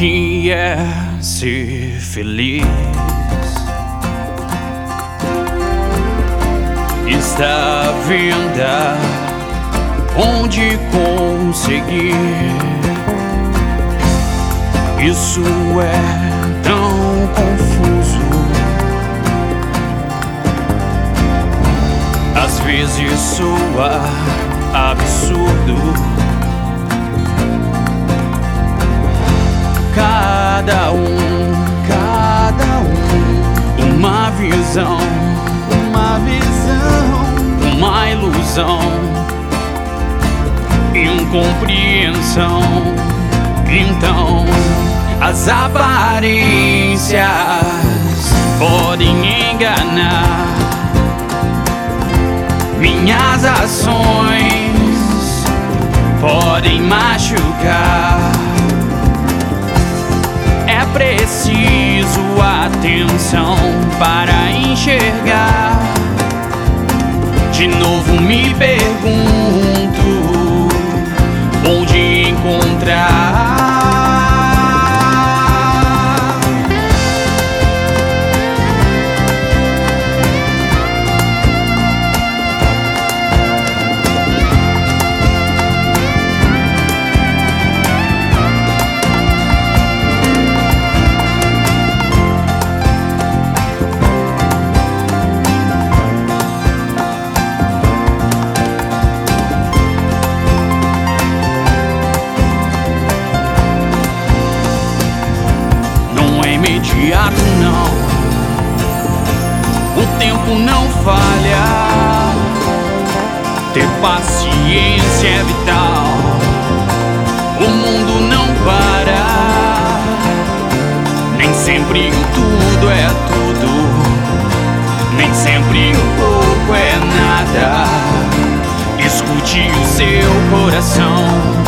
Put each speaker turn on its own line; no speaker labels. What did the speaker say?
que é ser feliz. Está à venda onde conseguir. Isso é tão confuso. Às vezes soa absurdo. Cada um, uma visão, uma ilusão, incompreensão. Então, as aparências podem enganar. Minhas ações podem machucar. É preciso atenção para enxergar. De novo me pergunto onde encontrar. Imediato não, o tempo não falha. Ter paciência é vital. O mundo não para. Nem sempre o tudo é tudo, nem sempre o pouco é nada. Escute o seu coração.